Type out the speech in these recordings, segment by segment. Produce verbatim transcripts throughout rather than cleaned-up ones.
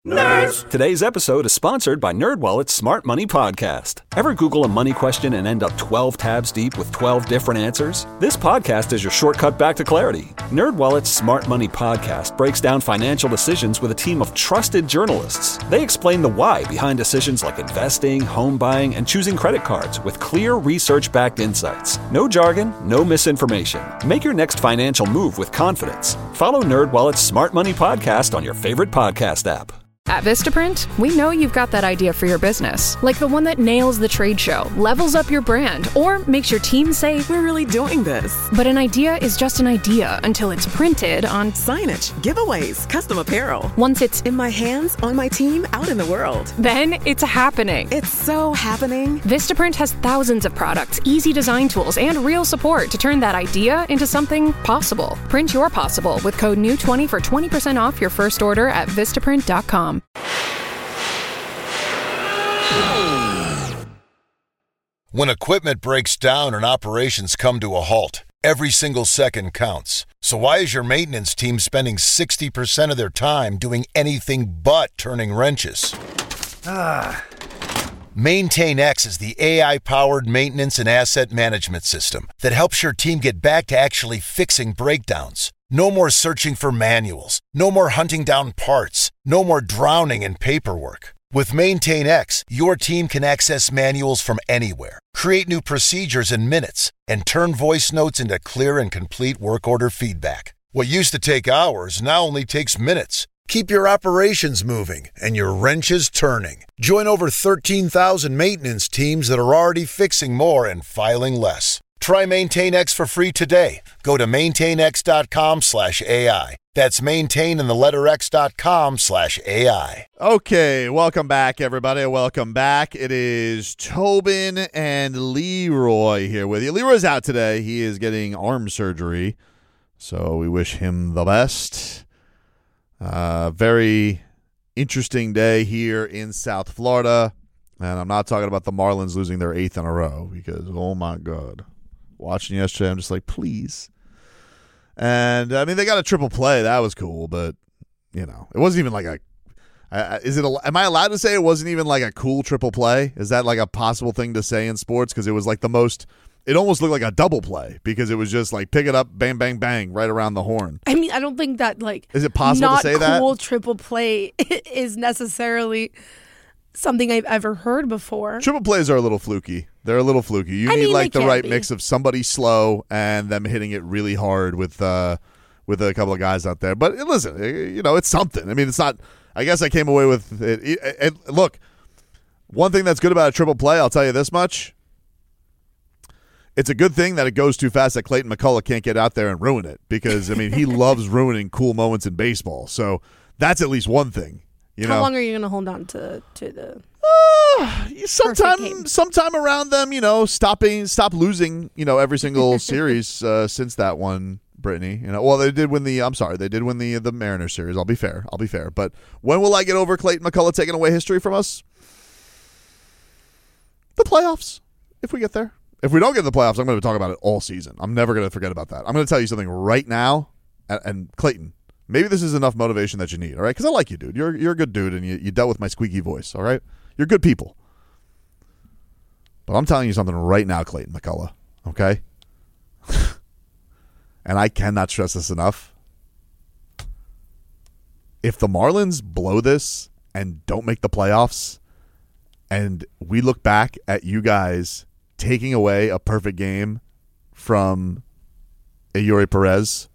Nerds! Today's episode is sponsored by NerdWallet's Smart Money Podcast. Ever Google a money question and end up twelve tabs deep with twelve different answers? This podcast is your shortcut back to clarity. NerdWallet's Smart Money Podcast breaks down financial decisions with a team of trusted journalists. They explain the why behind decisions like investing, home buying, and choosing credit cards with clear research-backed insights. No jargon, no misinformation. Make your next financial move with confidence. Follow NerdWallet's Smart Money Podcast on your favorite podcast app. At Vistaprint, we know you've got that idea for your business, like the one that nails the trade show, levels up your brand, or makes your team say, "We're really doing this." But an idea is just an idea until it's printed on signage, giveaways, custom apparel. Once it's in my hands, on my team, out in the world. Then it's happening. It's so happening. Vistaprint has thousands of products, easy design tools, and real support to turn that idea into something possible. Print your possible with code N E W twenty for twenty percent off your first order at Vistaprint dot com. When equipment breaks down and operations come to a halt, every single second counts. So why is your maintenance team spending sixty percent of their time doing anything but turning wrenches? Ah. MaintainX is the A I-powered maintenance and asset management system that helps your team get back to actually fixing breakdowns. No more searching for manuals. No more hunting down parts. No more drowning in paperwork. With MaintainX, your team can access manuals from anywhere, create new procedures in minutes, and turn voice notes into clear and complete work order feedback. What used to take hours now only takes minutes. Keep your operations moving and your wrenches turning. Join over thirteen thousand maintenance teams that are already fixing more and filing less. Try MaintainX for free today. Go to maintainx.com slash AI. That's maintain and the letter X dot com slash AI. Okay, welcome back, everybody. Welcome back. It is Tobin and Leroy here with you. Leroy's out today. He is getting arm surgery, so we wish him the best. Uh, very interesting day here in South Florida, and I'm not talking about the Marlins losing their eighth in a row because, oh, my God. Watching yesterday, I'm just like, please. And, I mean, they got a triple play. That was cool, but, you know, it wasn't even like a uh, – is it? A, am I allowed to say it wasn't even like a cool triple play? Is that like a possible thing to say in sports? Because it was like the most – it almost looked like a double play because it was just like pick it up, bang, bang, bang, right around the horn. I mean, I don't think that like – Is it possible to say that? Not cool triple play is necessarily – something I've ever heard before. Triple plays are a little fluky. They're a little fluky. You I need mean, like the right be. mix of somebody slow and them hitting it really hard with uh, with a couple of guys out there. But listen, you know, it's something. I mean, it's not. I guess I came away with it. it, it, it look, one thing that's good about a triple play, I'll tell you this much. It's a good thing that it goes too fast that Clayton McCullough can't get out there and ruin it because I mean he loves ruining cool moments in baseball. So that's at least one thing. You How know? long are you going to hold on to to the uh, sometime sometime around them, you know, stopping stop losing, you know, every single series uh, since that one, Brittany. You know, well they did win the I'm sorry, they did win the the Mariners series. I'll be fair. I'll be fair. But when will I get over Clayton McCullough taking away history from us? The playoffs. If we get there. If we don't get to the playoffs, I'm going to talk about it all season. I'm never going to forget about that. I'm going to tell you something right now, and, and Clayton, maybe this is enough motivation that you need, all right? Because I like you, dude. You're you're a good dude, and you, you dealt with my squeaky voice, all right? You're good people. But I'm telling you something right now, Clayton McCullough, okay? And I cannot stress this enough. If the Marlins blow this and don't make the playoffs, and we look back at you guys taking away a perfect game from Eury Perez,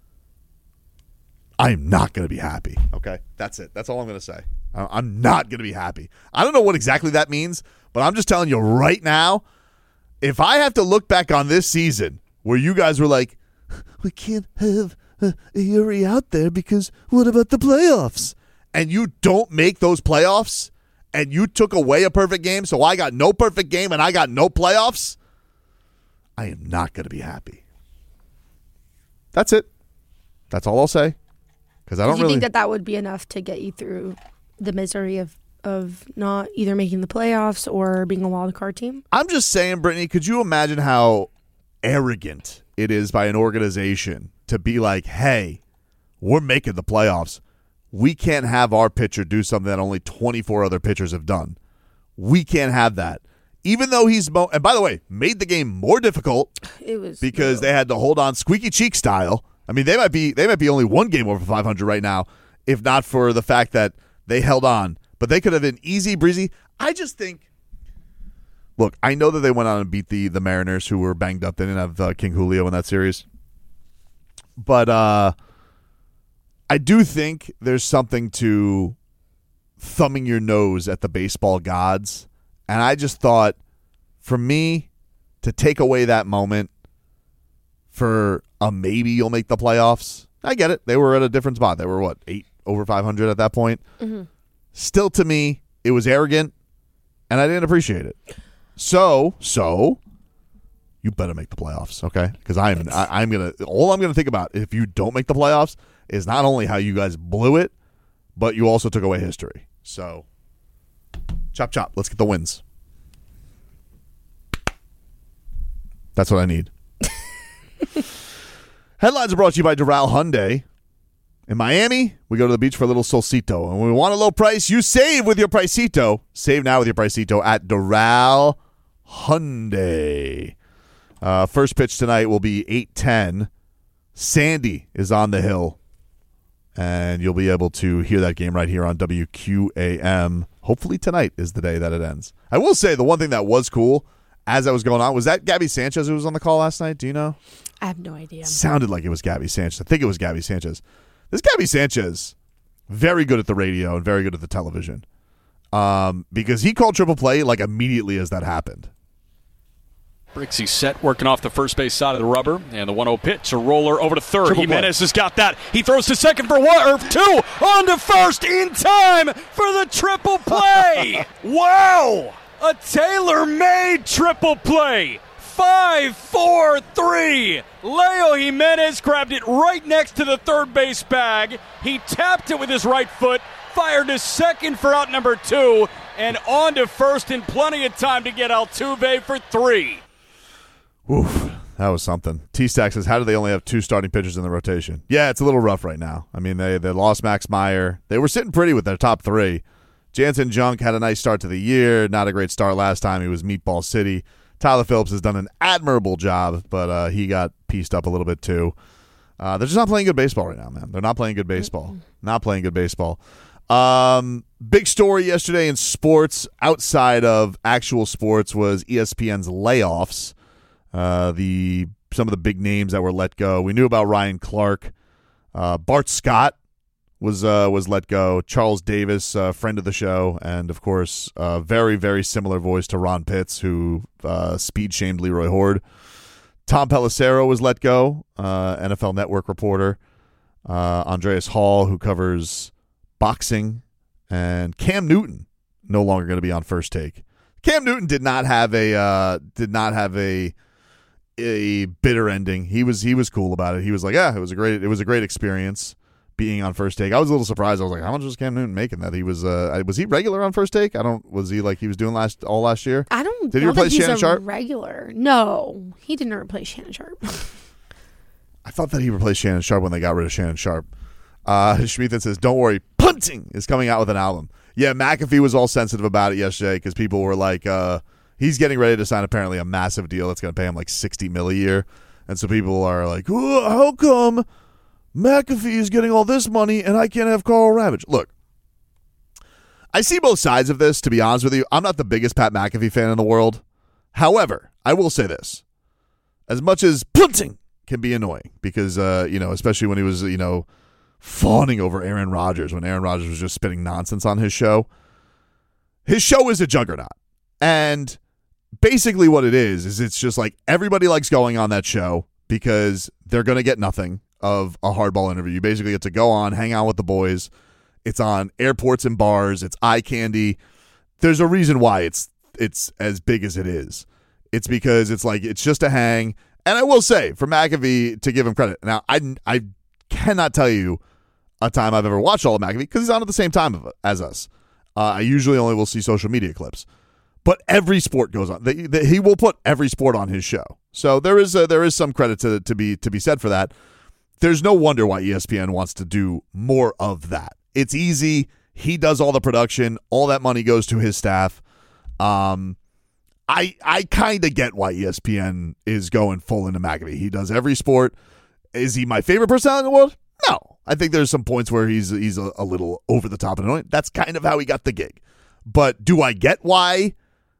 I'm not going to be happy. Okay, that's it. That's all I'm going to say. I'm not going to be happy. I don't know what exactly that means, but I'm just telling you right now, if I have to look back on this season where you guys were like, we can't have uh, Eury out there because what about the playoffs? And you don't make those playoffs and you took away a perfect game, so I got no perfect game and I got no playoffs, I am not going to be happy. That's it. That's all I'll say. Because I don't Do you really think that that would be enough to get you through the misery of of not either making the playoffs or being a wild card team? I'm just saying, Brittany, could you imagine how arrogant it is by an organization to be like, hey, we're making the playoffs. we can't have our pitcher do something that only twenty-four other pitchers have done. We can't have that. Even though he's, mo- and by the way, made the game more difficult It was because brutal. they had to hold on squeaky cheek style. I mean, they might be they might be only one game over five hundred right now, if not for the fact that they held on. But they could have been easy breezy. I just think, look, I know that they went on and beat the the Mariners, who were banged up. They didn't have uh, King Julio in that series. But uh, I do think there's something to thumbing your nose at the baseball gods. And I just thought, for me, to take away that moment for a maybe you'll make the playoffs, I get it. They were at a different spot. They were, what, eight over five hundred at that point? Mm-hmm. Still, to me, it was arrogant, and I didn't appreciate it. So, so, you better make the playoffs, okay? Because I'm, I, I'm gonna. All I'm gonna think about if you don't make the playoffs is not only how you guys blew it, but you also took away history. So, chop chop. Let's get the wins. That's what I need. Headlines are brought to you by Doral Hyundai. In Miami, we go to the beach for a little solcito. And when we want a low price, you save with your Pricito. Save now with your Pricito at Doral Hyundai. Uh, first pitch tonight will be eight ten. Sandy is on the hill. And you'll be able to hear that game right here on W Q A M. Hopefully tonight is the day that it ends. I will say the one thing that was cool as that was going on, was that Gabby Sanchez who was on the call last night? Do you know? I have no idea. Sounded like it was Gabby Sanchez. I think it was Gabby Sanchez. This Gabby Sanchez, very good at the radio and very good at the television. Um, because he called triple play like immediately as that happened. Brixey set, working off the first base side of the rubber, and the one oh pitch, a roller over to third. Triple Jimenez play. has got that. He throws to second for one or two, on to first in time for the triple play. Wow! A tailor-made triple play. Five, four, three. Leo Jimenez grabbed it right next to the third base bag. He tapped it with his right foot, fired to second for out number two, and on to first in plenty of time to get Altuve for three. Oof, that was something. T-Stack says, how do they only have two starting pitchers in the rotation? Yeah, it's a little rough right now. I mean, they, they lost Max Meyer. They were sitting pretty with their top three. Jansen Junk had a nice start to the year. Not a great start last time. He was Meatball City. Tyler Phillips has done an admirable job, but uh, he got pieced up a little bit too. Uh, they're just not playing good baseball right now, man. They're not playing good baseball. Not playing good baseball. Um, big story yesterday in sports, outside of actual sports, was E S P N's layoffs. Uh, the some of the big names that were let go. We knew about Ryan Clark. Uh, Bart Scott was uh, was let go. Charles Davis, uh, friend of the show, and of course, uh, very very similar voice to Ron Pitts, who uh, speed shamed Leroy Horde. Tom Pelissero was let go. Uh, N F L Network reporter. Uh, Andreas Hall, who covers boxing, and Cam Newton no longer going to be on First Take. Cam Newton did not have a uh, did not have a a bitter ending. He was he was cool about it. He was like, yeah, it was a great it was a great experience being on First Take. I was a little surprised. I was like, how much was Cam Newton making that? He was uh was he regular on First Take? I don't was he like he was doing last all last year? I don't Did he know replace that he's Shannon a Sharp? regular. No, he didn't replace Shannon Sharp. I thought that he replaced Shannon Sharp when they got rid of Shannon Sharp. Uh Schmiethan says, don't worry, Punting is coming out with an album. Yeah, McAfee was all sensitive about it yesterday because people were like, uh, he's getting ready to sign apparently a massive deal that's going to pay him like sixty mil a year. And so people are like, oh, how come McAfee is getting all this money and I can't have Carl Ravage? Look, I see both sides of this, to be honest with you. I'm not the biggest Pat McAfee fan in the world. However, I will say this. As much as Punting can be annoying because, uh, you know, especially when he was, you know, fawning over Aaron Rodgers when Aaron Rodgers was just spitting nonsense on his show. His show is a juggernaut. And basically what it is, is it's just like everybody likes going on that show because they're going to get nothing of a hardball interview. You basically get to go on, hang out with the boys. It's on airports and bars. It's eye candy. There's a reason why it's it's as big as it is. It's because it's like, it's just a hang. And I will say, for McAfee, to give him credit, now I, I cannot tell you a time I've ever watched all of McAfee because he's on at the same time as us. Uh, I usually only will see social media clips, but every sport goes on. The, the, he will put every sport on his show, so there is a, there is some credit to to be to be said for that. There's no wonder why E S P N wants to do more of that. It's easy. He does all the production. All that money goes to his staff. Um, I I kind of get why E S P N is going full into McAfee. He does every sport. Is he my favorite personality in the world? No. I think there's some points where he's he's a, a little over the top and annoying. That's kind of how he got the gig. But do I get why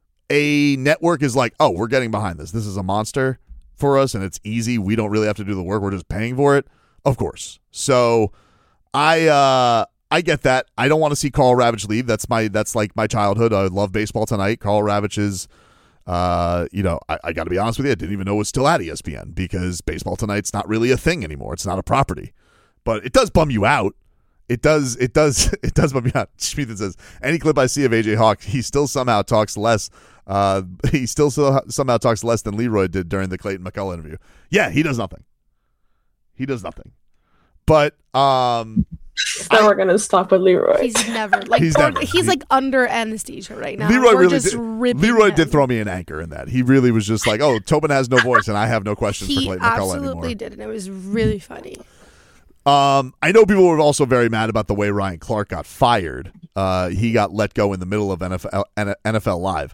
a network is like, oh, we're getting behind this. This is a monster for us, and it's easy. We don't really have to do the work. We're just paying for it. Of course. So I uh, I get that. I don't want to see Carl Ravitch leave. That's my that's like my childhood. I love Baseball Tonight. Carl Ravitch is, uh, you know, I, I got to be honest with you. I didn't even know it was still at E S P N because Baseball Tonight's not really a thing anymore. It's not a property, but it does bum you out. It does. It does. It does bum me out. Schmieden says, any clip I see of A J Hawk, he still somehow talks less. Uh, he still so, somehow talks less than Leroy did during the Clayton McCullough interview. Yeah, he does nothing. He does nothing. But um, now we're gonna stop with Leroy. He's never like he's, or, never. he's like under anesthesia right now. Leroy we're really just did. ripping Leroy him. did throw me an anchor in that. He really was just like, oh, Tobin has no voice, and I have no questions he for Clayton McCullough anymore. absolutely did, and it was really funny. Um, I know people were also very mad about the way Ryan Clark got fired. Uh, he got let go in the middle of N F L, N F L Live.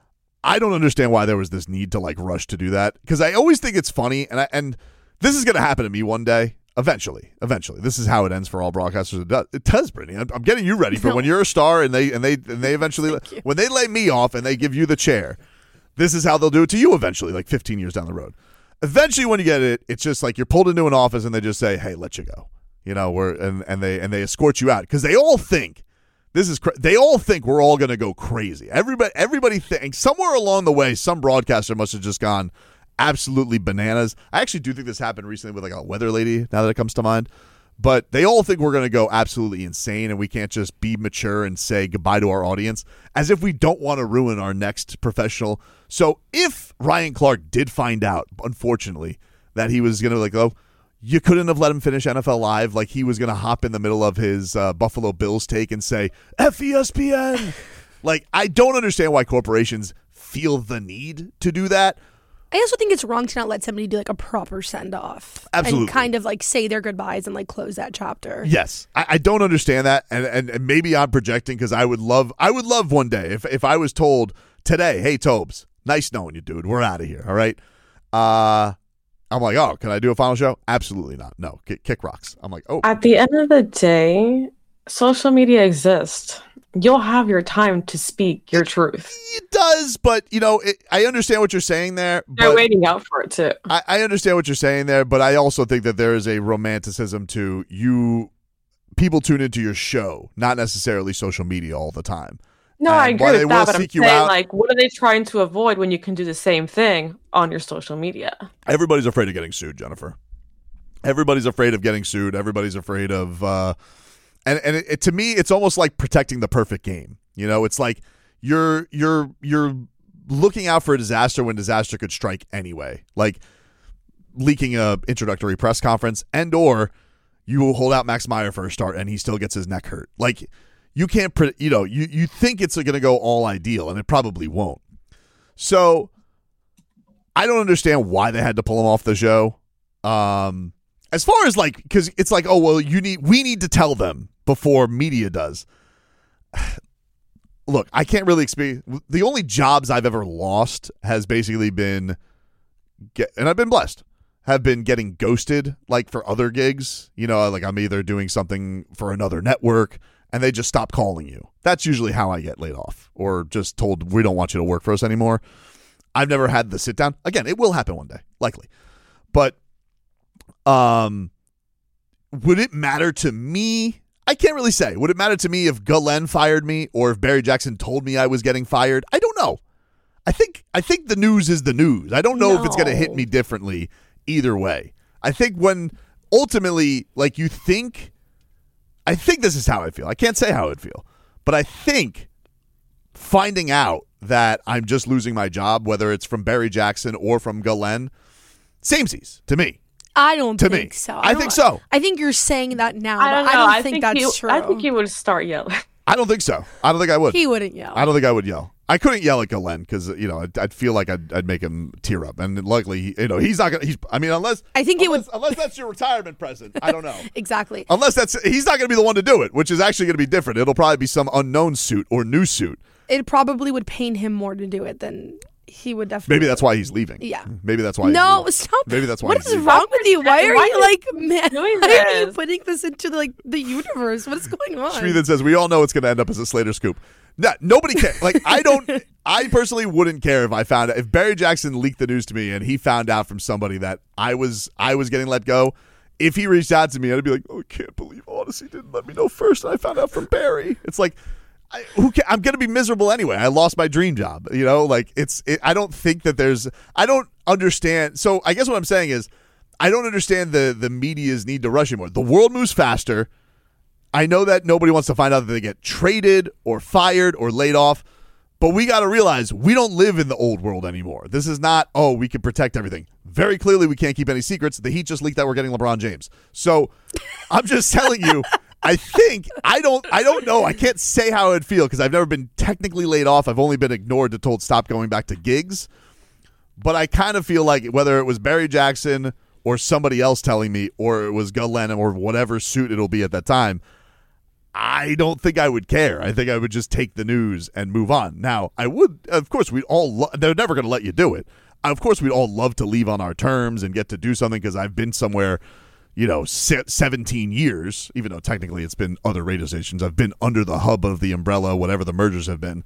I don't understand why there was this need to like rush to do that because I always think it's funny, and I, and this is going to happen to me one day. Eventually, eventually, this is how it ends for all broadcasters. It does, it does Brittany. I'm, I'm getting you ready for No. when you're a star, and they and they and they eventually when they lay me off and they give you the chair. This is how they'll do it to you eventually, like fifteen years down the road. Eventually, when you get it, it's just like you're pulled into an office and they just say, "Hey, let you go." You know, we're and, and they and they escort you out because they all think this is. Cra- they all think we're all going to go crazy. Everybody, everybody thinks somewhere along the way, some broadcaster must have just gone absolutely bananas. I actually do think this happened recently with like a weather lady. Now that it comes to mind, but they all think we're going to go absolutely insane and we can't just be mature and say goodbye to our audience as if we don't want to ruin our next professional. So if Ryan Clark did find out, unfortunately, that he was going to like go. You couldn't have let him finish N F L Live. Like he was going to hop in the middle of his uh, Buffalo Bills take and say, F E S P N. Like, I don't understand why corporations feel the need to do that. I also think it's wrong to not let somebody do like a proper send off. Absolutely. And kind of like say their goodbyes and like close that chapter. Yes. I, I don't understand that. And, and, and maybe I'm projecting because I would love, I would love one day if, if I was told today, hey, Tobes, nice knowing you, dude. We're out of here. All right. Uh, I'm like, oh, can I do a final show? Absolutely not. No, kick, kick rocks. I'm like, oh. At the end of the day, social media exists. You'll have your time to speak your truth. It does, but, you know, it, I understand what you're saying there. They're but waiting out for it, too. I, I understand what you're saying there, but I also think that there is a romanticism to you. People tune into your show, not necessarily social media all the time. No, And I agree while they with will that, but I'm seek you saying, out- like, what are they trying to avoid when you can do the same thing on your social media? Everybody's afraid of getting sued, Jennifer. Everybody's afraid of getting sued. Everybody's afraid of, uh, and and it, it, to me, it's almost like protecting the perfect game. You know, it's like you're you're you're looking out for a disaster when disaster could strike anyway. Like leaking a introductory press conference, and or you will hold out Max Meyer for a start, and he still gets his neck hurt. Like you can't, pre- you know, you you think it's going to go all ideal, and it probably won't. So I don't understand why they had to pull him off the show. Um, as far as like, because it's like, oh well, you need we need to tell them before media does. Look, I can't really explain. The only jobs I've ever lost has basically been, get, and I've been blessed, have been getting ghosted, like for other gigs. You know, like I'm either doing something for another network, and they just stop calling you. That's usually how I get laid off, or just told we don't want you to work for us anymore. I've never had the sit down. Again, it will happen one day, likely. But um, would it matter to me? I can't really say. Would it matter to me if Glenn fired me or if Barry Jackson told me I was getting fired? I don't know. I think I think the news is the news. I don't know No. if it's going to hit me differently either way. I think when ultimately, like you think, I think this is how I feel. I can't say how I'd feel, but I think finding out that I'm just losing my job, whether it's from Barry Jackson or from Glenn, samesies to me. I don't To think me. so. I don't- think so. I think you're saying that now, I don't but know. I don't think, that's he, true. I think he would start yelling. I don't think so. I don't think I would. He wouldn't yell. I don't think I would yell. I couldn't yell at Glenn because you know I'd, I'd feel like I'd, I'd make him tear up, and luckily, you know, he's not gonna. He's, I mean, unless I think unless, it would unless that's your retirement present. I don't know. Exactly. Unless that's he's not gonna be the one to do it, which is actually gonna be different. It'll probably be some unknown suit or new suit. It probably would pain him more to do it than he would definitely. Maybe that's why he's leaving. Yeah. Maybe that's why. No, he's stop. Maybe that's why. What he's is leaving. wrong with you? Why are Why you are like, man? doing Why are you this? putting this into like the universe? What is going on? Shreethan says we all know it's gonna end up as a Slater scoop. No, nobody cares. Like I don't. I personally wouldn't care if I found out if Barry Jackson leaked the news to me and he found out from somebody that I was I was getting let go. If he reached out to me, I'd be like, "Oh, I can't believe Odyssey didn't let me know first, and I found out from Barry." It's like, I, who ca- I'm gonna be miserable anyway. I lost my dream job. You know, like it's. It, I don't think that there's. I don't understand. So I guess what I'm saying is, I don't understand the the media's need to rush anymore. The world moves faster. I know that nobody wants to find out that they get traded or fired or laid off, but we got to realize we don't live in the old world anymore. This is not, oh, we can protect everything. Very clearly, we can't keep any secrets. The Heat just leaked that we're getting LeBron James. So I'm just telling you, I think, I don't I don't know. I can't say how I'd feel because I've never been technically laid off. I've only been ignored to told stop going back to gigs. But I kind of feel like whether it was Barry Jackson or somebody else telling me or it was Glenn or whatever suit it'll be at that time, I don't think I would care. I think I would just take the news and move on. Now, I would, of course, we'd all, lo- they're never going to let you do it. Of course, we'd all love to leave on our terms and get to do something because I've been somewhere, you know, seventeen years, even though technically it's been other radio stations. I've been under the hub of the umbrella, whatever the mergers have been.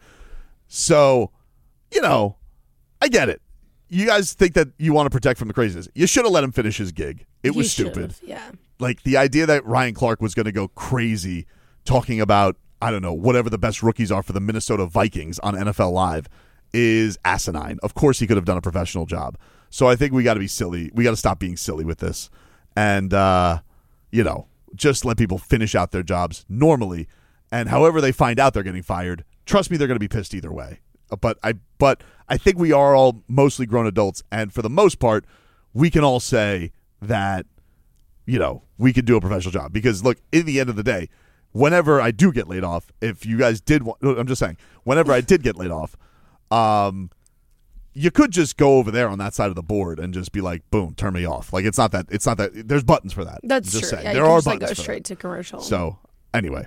So, you know, I get it. You guys think that you want to protect from the craziness. You should have let him finish his gig. It was You stupid. should've, Yeah. Like the idea that Ryan Clark was going to go crazy talking about, I don't know, whatever the best rookies are for the Minnesota Vikings on N F L Live is asinine. Of course he could have done a professional job. So I think we got to be silly. We got to stop being silly with this. And, uh, you know, just let people finish out their jobs normally. And however they find out they're getting fired, trust me, they're going to be pissed either way. But I, but I think we are all mostly grown adults. And for the most part, we can all say that, you know, we could do a professional job. Because, look, in the end of the day, whenever I do get laid off, if you guys did want, I'm just saying, whenever I did get laid off, um, you could just go over there on that side of the board and just be like, boom, turn me off. Like, it's not that, it's not that, there's buttons for that. That's I'm just true. saying. Yeah, there you can are just, like, buttons go for straight that. to commercial. So, anyway,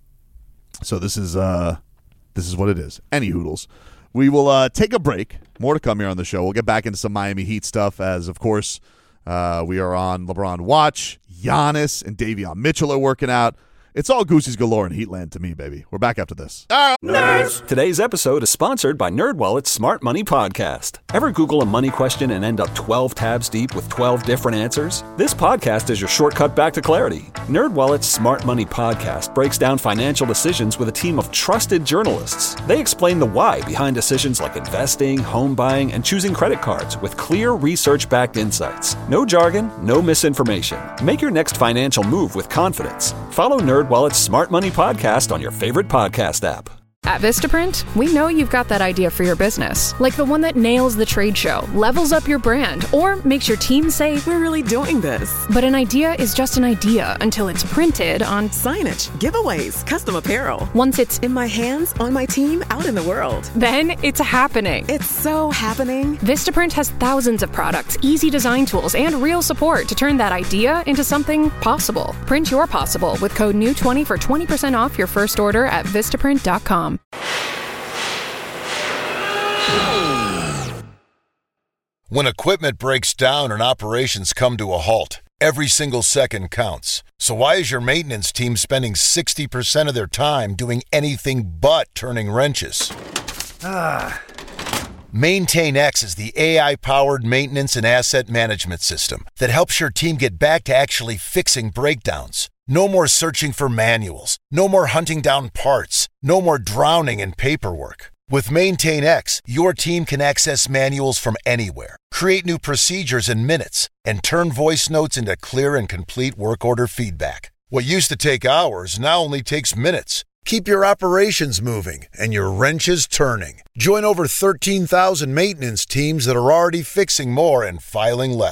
so this is, uh, this is what it is. Any hoodles. We will uh, take a break. More to come here on the show. We'll get back into some Miami Heat stuff as, of course, uh, we are on LeBron watch. Giannis and Davion Mitchell are working out. It's all Goosey's galore in Heatland to me, baby. We're back after this. Nerds! Today's episode is sponsored by NerdWallet's Smart Money Podcast. Ever Google a money question and end up twelve tabs deep with twelve different answers? This podcast is your shortcut back to clarity. NerdWallet's Smart Money Podcast breaks down financial decisions with a team of trusted journalists. They explain the why behind decisions like investing, home buying, and choosing credit cards with clear research-backed insights. No jargon, no misinformation. Make your next financial move with confidence. Follow NerdWallet's Smart Money Podcast on your favorite podcast app. At Vistaprint, we know you've got that idea for your business, like the one that nails the trade show, levels up your brand, or makes your team say, We're really doing this. but an idea is just an idea until it's printed on. Signage, giveaways, custom apparel. Once it's In my hands, on my team, out in the world. then it's happening. It's so happening. Vistaprint has thousands of products, easy design tools, and real support to turn that idea into something possible. Print your possible with code new twenty for twenty percent off your first order at vistaprint dot com. When equipment breaks down and operations come to a halt, every single second counts. So why is your maintenance team spending sixty percent of their time doing anything but turning wrenches? Ah. MaintainX is the A I-powered maintenance and asset management system that helps your team get back to actually fixing breakdowns. No more searching for manuals. No more hunting down parts. No more drowning in paperwork. With MaintainX, your team can access manuals from anywhere, create new procedures in minutes, and turn voice notes into clear and complete work order feedback. What used to take hours now only takes minutes. Keep your operations moving and your wrenches turning. Join over thirteen thousand maintenance teams that are already fixing more and filing less.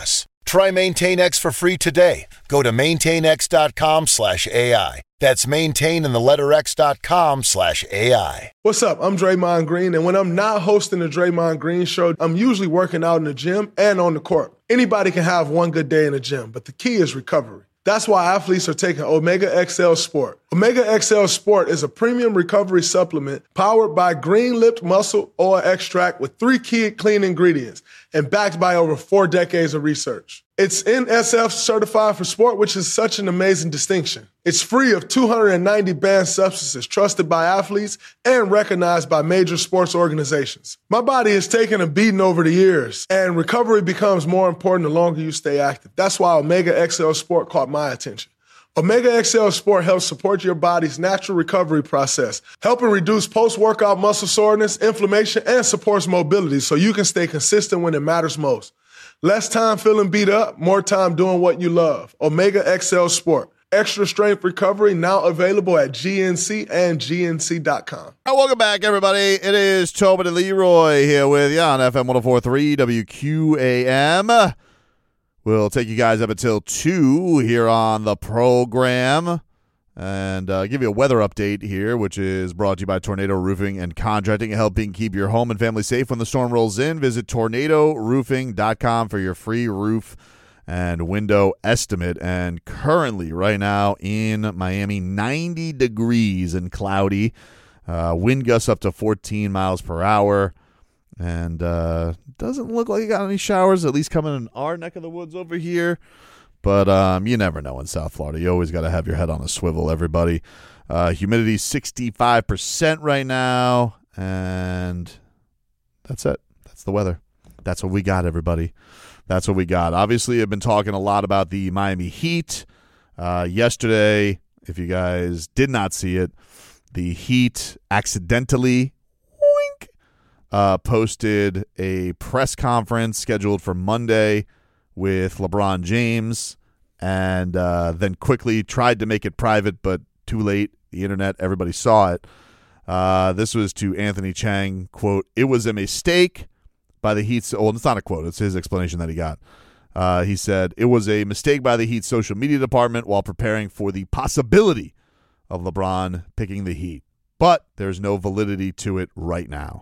Try Maintain X for free today. Go to maintainx.com slash AI. That's maintain in the letter X dot com slash AI. What's up? I'm Draymond Green, and when I'm not hosting the Draymond Green Show, I'm usually working out in the gym and on the court. Anybody can have one good day in the gym, but the key is recovery. That's why athletes are taking Omega X L Sport. Omega X L Sport is a premium recovery supplement powered by green-lipped muscle oil extract with three key clean ingredients and backed by over four decades of research. It's N S F certified for sport, which is such an amazing distinction. It's free of two hundred ninety banned substances trusted by athletes and recognized by major sports organizations. My body has taken a beating over the years, and recovery becomes more important the longer you stay active. That's why Omega X L Sport caught my attention. Omega X L Sport helps support your body's natural recovery process, helping reduce post-workout muscle soreness, inflammation, and supports mobility so you can stay consistent when it matters most. Less time feeling beat up, more time doing what you love. Omega X L Sport. Extra strength recovery now available at G N C and G N C dot com. Right, welcome back, everybody. It is Tobin and Leroy here with you on F M one oh four point three W Q A M. We'll take you guys up until two here on the program and uh, give you a weather update here, which is brought to you by Tornado Roofing and Contracting, helping keep your home and family safe when the storm rolls in. Visit tornado roofing dot com for your free roof and window estimate. And currently, right now in Miami, ninety degrees and cloudy. Uh, wind gusts up to fourteen miles per hour. And uh, doesn't look like you got any showers, at least coming in our neck of the woods over here. But um, you never know in South Florida. You always got to have your head on a swivel, everybody. Uh, humidity sixty-five percent right now. And that's it. That's the weather. That's what we got, everybody. That's what we got. Obviously, I've been talking a lot about the Miami Heat. Uh, yesterday, if you guys did not see it, the Heat accidentally wink, uh, posted a press conference scheduled for Monday with LeBron James, and uh, then quickly tried to make it private, but too late. The internet, everybody saw it. Uh, this was to Anthony Chang, quote, "It was a mistake by the Heat's," well, it's not a quote, it's his explanation that he got. Uh, he said, "It was a mistake by the Heat's social media department while preparing for the possibility of LeBron picking the Heat. But there's no validity to it right now."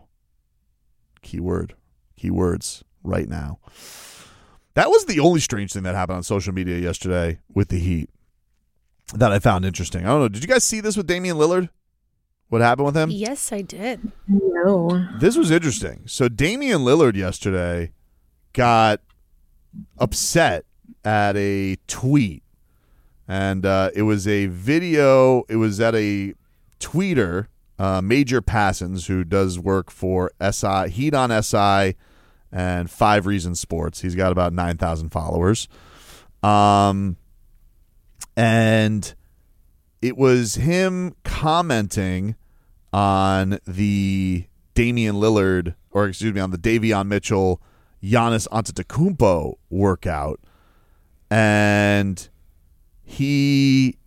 Keyword, keywords, right now. That was the only strange thing that happened on social media yesterday with the Heat that I found interesting. I don't know. Did you guys see this with Damian Lillard? What happened with him? Yes, I did. No. This was interesting. So Damian Lillard yesterday got upset at a tweet. And uh, it was a video. It was at a tweeter, uh, Major Passons, who does work for S I, Heat on S I, and Five Reasons Sports. He's got about nine thousand followers. Um, and it was him commenting on the Damian Lillard, or excuse me, on the Davion Mitchell, Giannis Antetokounmpo workout. And he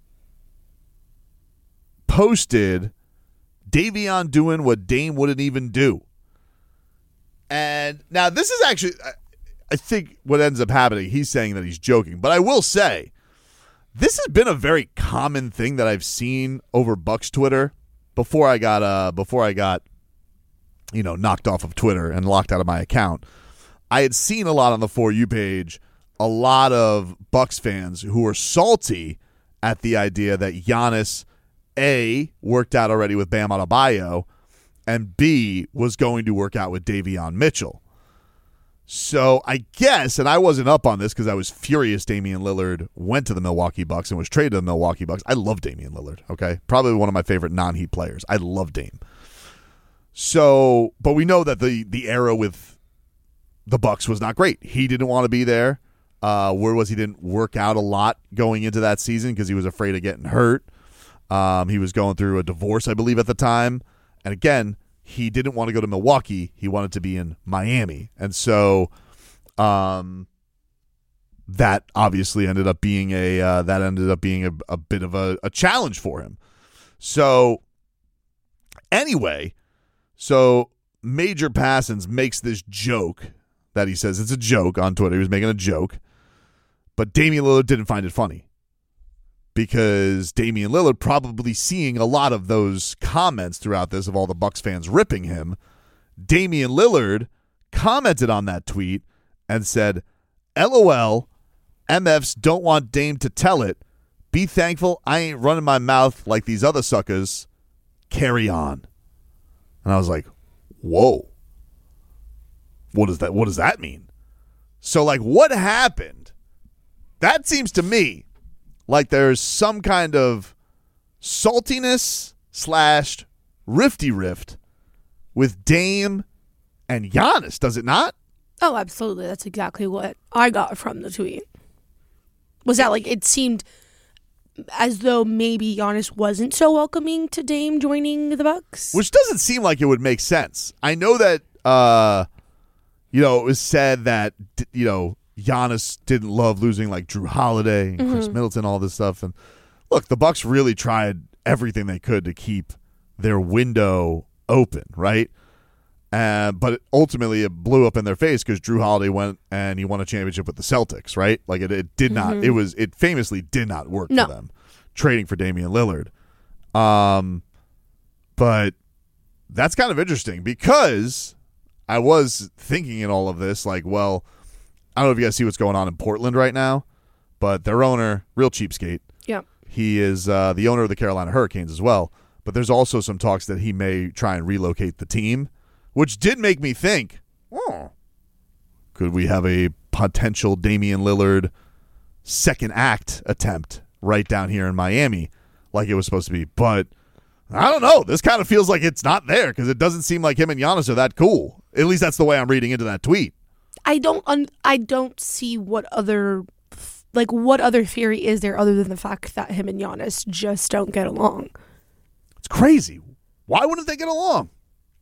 posted Davion doing what Dame wouldn't even do. And now this is actually, I think what ends up happening, he's saying that he's joking. But I will say, this has been a very common thing that I've seen over Bucks Twitter before I got, uh, before I got, you know, knocked off of Twitter and locked out of my account. I had seen a lot on the For You page, a lot of Bucks fans who were salty at the idea that Giannis, A, worked out already with Bam Adebayo, and B, was going to work out with Davion Mitchell. So I guess, and I wasn't up on this because I was furious Damian Lillard went to the Milwaukee Bucks and was traded to the Milwaukee Bucks. I love Damian Lillard, okay? Probably one of my favorite non-Heat players. I love Dame. So, but we know that the the era with the Bucks was not great. He didn't want to be there. Uh, where was he didn't work out a lot going into that season because he was afraid of getting hurt. Um, he was going through a divorce, I believe, at the time. And again, he didn't want to go to Milwaukee. He wanted to be in Miami. And so um, that obviously ended up being a uh, that ended up being a, a bit of a, a challenge for him. So anyway, so Major Passons makes this joke that he says it's a joke on Twitter. He was making a joke. But Damian Lillard didn't find it funny because Damian Lillard probably seeing a lot of those comments throughout this of all the Bucks fans ripping him. Damian Lillard commented on that tweet and said, LOL, M Fs don't want Dame to tell it. Be thankful I ain't running my mouth like these other suckers. Carry on. And I was like, whoa. What does that what does that mean? So like what happened? That seems to me like there's some kind of saltiness slash rifty rift with Dame and Giannis, does it not? Oh, absolutely. That's exactly what I got from the tweet. Was that like it seemed as though maybe Giannis wasn't so welcoming to Dame joining the Bucks? Which doesn't seem like it would make sense. I know that, uh, you know, it was said that, you know, Giannis didn't love losing like Drew Holiday and mm-hmm. Chris Middleton, all this stuff. And look, the Bucks really tried everything they could to keep their window open, right? Uh, but ultimately, it blew up in their face because Drew Holiday went and he won a championship with the Celtics, right? Like it, it did not. Mm-hmm. It was. It famously did not work no. for them trading for Damian Lillard. Um, but that's kind of interesting because I was thinking in all of this, like, well, I don't know if you guys see what's going on in Portland right now, but their owner, real cheapskate. Yeah, he is uh, the owner of the Carolina Hurricanes as well. But there's also some talks that he may try and relocate the team. Which did make me think, oh, could we have a potential Damian Lillard second act attempt right down here in Miami like it was supposed to be? But I don't know. This kind of feels like it's not there because it doesn't seem like him and Giannis are that cool. At least that's the way I'm reading into that tweet. I don't un- I don't see what other like what other theory is there other than the fact that him and Giannis just don't get along. It's crazy. Why wouldn't they get along?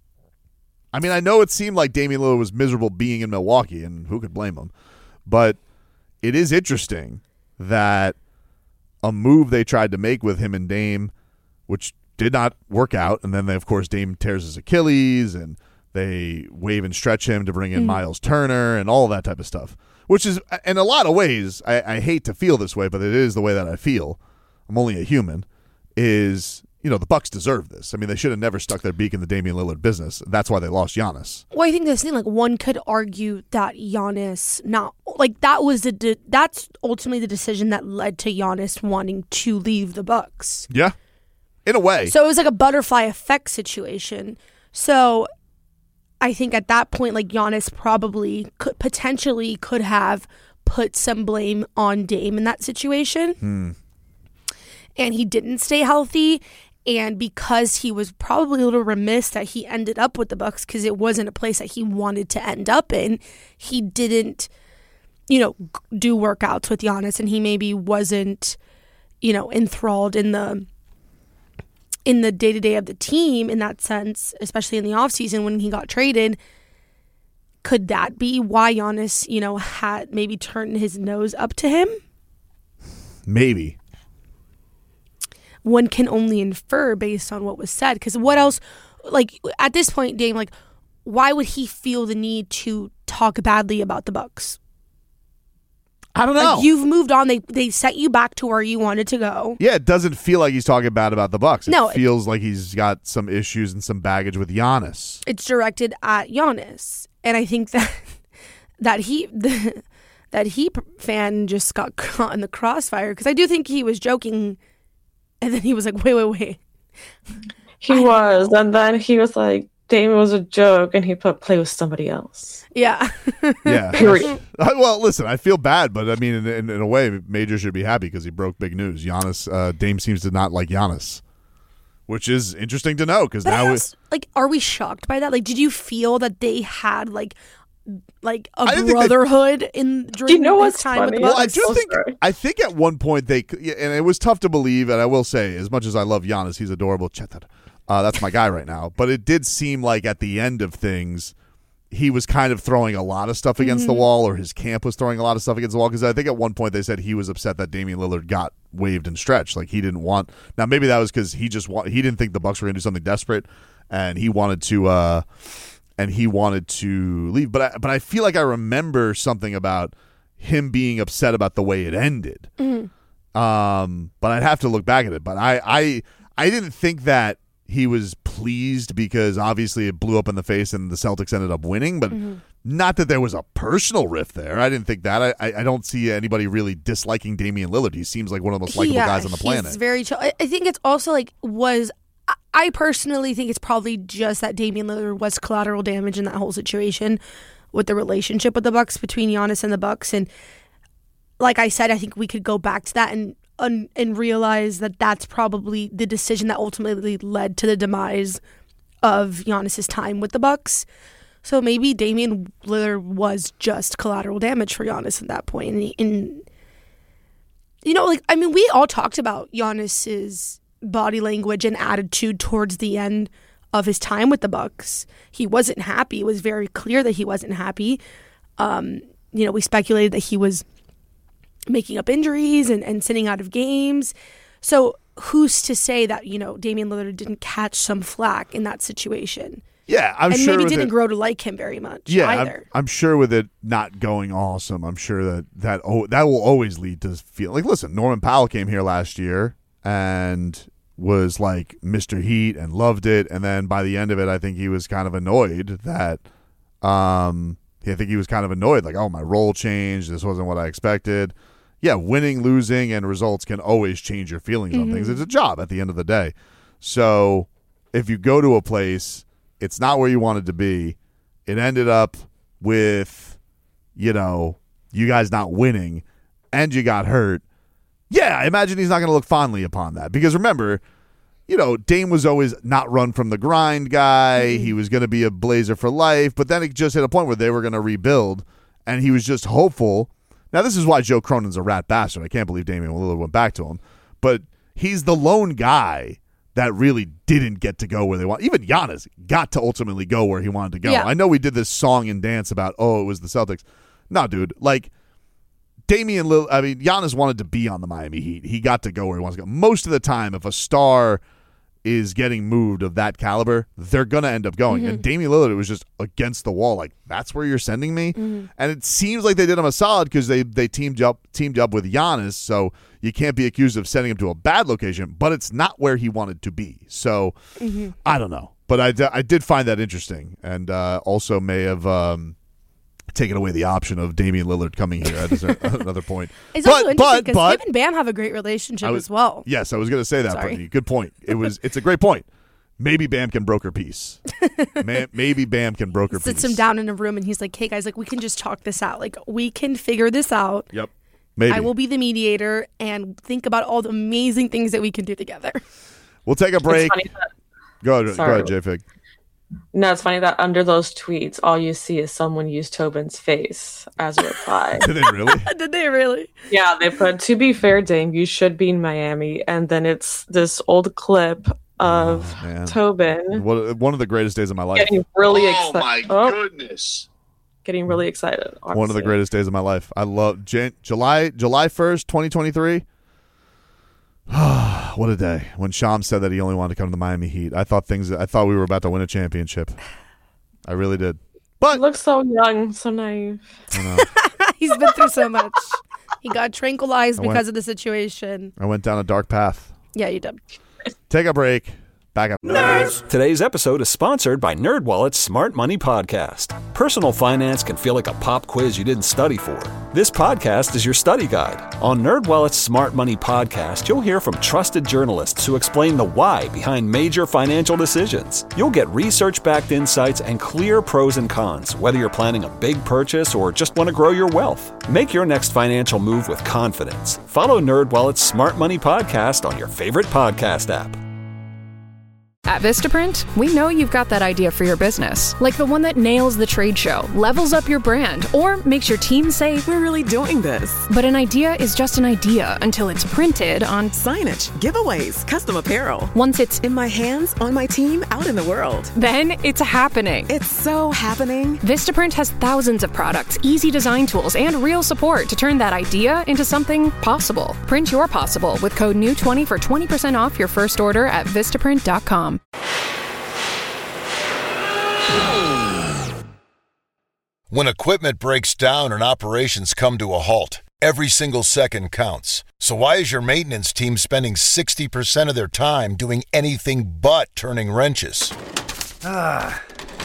I mean, I know it seemed like Damian Lillard was miserable being in Milwaukee, and who could blame him? But it is interesting that a move they tried to make with him and Dame, which did not work out, and then, they, of course, Dame tears his Achilles, and they wave and stretch him to bring in mm. Miles Turner and all that type of stuff, which is, in a lot of ways, I, I hate to feel this way, but it is the way that I feel. I'm only a human, is... You know, the Bucks deserve this. I mean, they should have never stuck their beak in the Damian Lillard business. That's why they lost Giannis. Well, I think this thing, like, one could argue that Giannis not like that was the de- that's ultimately the decision that led to Giannis wanting to leave the Bucks. Yeah, in a way. So it was like a butterfly effect situation. So I think at that point, like Giannis probably could potentially could have put some blame on Dame in that situation, hmm. and he didn't stay healthy. And because he was probably a little remiss that he ended up with the Bucks because it wasn't a place that he wanted to end up in, he didn't, you know, do workouts with Giannis, and he maybe wasn't, you know, enthralled in the in the day-to-day of the team in that sense, especially in the offseason when he got traded. Could that be why Giannis, you know, had maybe turned his nose up to him? Maybe. One can only infer based on what was said. Because what else, like, at this point, Dame, like, why would he feel the need to talk badly about the Bucks? I don't know. Like, you've moved on. They they sent you back to where you wanted to go. Yeah, it doesn't feel like he's talking bad about the Bucks. It no, feels it, like he's got some issues and some baggage with Giannis. It's directed at Giannis. And I think that that he... The, that he fan just got caught in the crossfire. Because I do think he was joking... And then he was like, wait, wait, wait. He I, was. And then he was like, Dame was a joke. And he put play with somebody else. Yeah. Yeah. Period. Well, listen, I feel bad. But I mean, in, in, in a way, Major should be happy because he broke big news. Giannis, uh, Dame seems to not like Giannis. Which is interesting to know. Because now was, like, are we shocked by that? Like, did you feel that they had, like, like a brotherhood they, in during you know this what's time funny? with the Well, Bucks? I do think I think at one point they and it was tough to believe, and I will say, as much as I love Giannis, he's adorable. Uh, that's my guy right now. But it did seem like at the end of things, he was kind of throwing a lot of stuff against mm-hmm. the wall, or his camp was throwing a lot of stuff against the wall. Because I think at one point they said he was upset that Damian Lillard got waived and stretched. Like he didn't want. Now maybe that was because he just want, he didn't think the Bucks were going to do something desperate, and he wanted to. Uh, And he wanted to leave, but I, but I feel like I remember something about him being upset about the way it ended. Mm-hmm. Um, but I'd have to look back at it. But I, I, I didn't think that he was pleased because obviously it blew up in the face and the Celtics ended up winning. But mm-hmm. not that there was a personal rift there. I didn't think that. I, I, I don't see anybody really disliking Damian Lillard. He seems like one of the most likable yeah, guys on the planet. He's very chill. I, I think it's also like was. I personally think it's probably just that Damian Lillard was collateral damage in that whole situation with the relationship with the Bucks between Giannis and the Bucks. And like I said, I think we could go back to that and and, and realize that that's probably the decision that ultimately led to the demise of Giannis's time with the Bucks. So maybe Damian Lillard was just collateral damage for Giannis at that point. And, and you know, like I mean, we all talked about Giannis's body language and attitude towards the end of his time with the Bucks. He wasn't happy. It was very clear that he wasn't happy. Um, you know, we speculated that he was making up injuries and, and sitting out of games. So who's to say that, you know, Damian Lillard didn't catch some flack in that situation? Yeah, I'm and sure. And maybe didn't it, grow to like him very much yeah, either. I'm, I'm sure with it not going awesome, I'm sure that that, oh, that will always lead to feel like, listen, Norman Powell came here last year and was like Mister Heat and loved it. And then by the end of it, I think he was kind of annoyed that, um, I think he was kind of annoyed, like, oh, my role changed. This wasn't what I expected. Yeah, winning, losing, and results can always change your feelings mm-hmm. on things. It's a job at the end of the day. So if you go to a place, it's not where you wanted to be. It ended up with, you know, you guys not winning, and you got hurt. Yeah, I imagine he's not going to look fondly upon that. Because remember, you know, Dame was always not run from the grind guy. Mm-hmm. He was going to be a Blazer for life. But then it just hit a point where they were going to rebuild, and he was just hopeful. Now, this is why Joe Cronin's a rat bastard. I can't believe Damian Lillard went back to him. But he's the lone guy that really didn't get to go where they want. Even Giannis got to ultimately go where he wanted to go. Yeah. I know we did this song and dance about, oh, it was the Celtics. No, dude. Like, Damian Lillard, I mean, Giannis wanted to be on the Miami Heat. He got to go where he wants to go. Most of the time, if a star is getting moved of that caliber, they're going to end up going. Mm-hmm. And Damian Lillard was just against the wall, like, that's where you're sending me? Mm-hmm. And it seems like they did him a solid because they, they teamed up teamed up with Giannis, so you can't be accused of sending him to a bad location, but it's not where he wanted to be. So, mm-hmm. I don't know. But I, d- I did find that interesting, and uh, also may have um, taken away the option of Damian Lillard coming here at another point. It's but, also interesting because him but, and Bam have a great relationship was, as well. Yes, I was going to say that, Sorry. Brittany. Good point. It was. It's a great point. Maybe Bam can broker peace. Maybe Bam can broker Sits peace. him down in a room and he's like, hey, guys, like we can just talk this out. Like we can figure this out. Yep. Maybe. I will be the mediator and think about all the amazing things that we can do together. We'll take a break. That, go ahead, sorry. go ahead, J-Fig. No, it's funny that under those tweets, all you see is someone use Tobin's face as a reply. Did they really? Did they really? Yeah, they put, to be fair, Dame, you should be in Miami. And then it's this old clip of oh, Tobin. What, one of the greatest days of my life. Getting really oh, excited. My oh, goodness. Getting really excited. Honestly. One of the greatest days of my life. I love Jan- July July first, twenty twenty-three. What a day when Shams said that he only wanted to come to the Miami Heat. I thought things. I thought we were about to win a championship. I really did. But he looks so young, so naive. I know. He's been through so much. He got tranquilized I because went, of the situation. I went down a dark path. Yeah, you did. Take a break. Back up. Nerds. Today's episode is sponsored by NerdWallet's Smart Money Podcast. Personal finance can feel like a pop quiz you didn't study for. This podcast is your study guide. On NerdWallet's Smart Money Podcast, you'll hear from trusted journalists who explain the why behind major financial decisions. You'll get research-backed insights and clear pros and cons, whether you're planning a big purchase or just want to grow your wealth. Make your next financial move with confidence. Follow NerdWallet's Smart Money Podcast on your favorite podcast app. At Vistaprint, we know you've got that idea for your business, like the one that nails the trade show, levels up your brand, or makes your team say, we're really doing this. But an idea is just an idea until it's printed on signage, giveaways, custom apparel. Once it's in my hands, on my team, out in the world. Then it's happening. It's so happening. Vistaprint has thousands of products, easy design tools, and real support to turn that idea into something possible. Print your possible with code N E W twenty for twenty percent off your first order at Vistaprint dot com. When equipment breaks down and operations come to a halt, every single second counts. So why is your maintenance team spending sixty percent of their time doing anything but turning wrenches? Ah.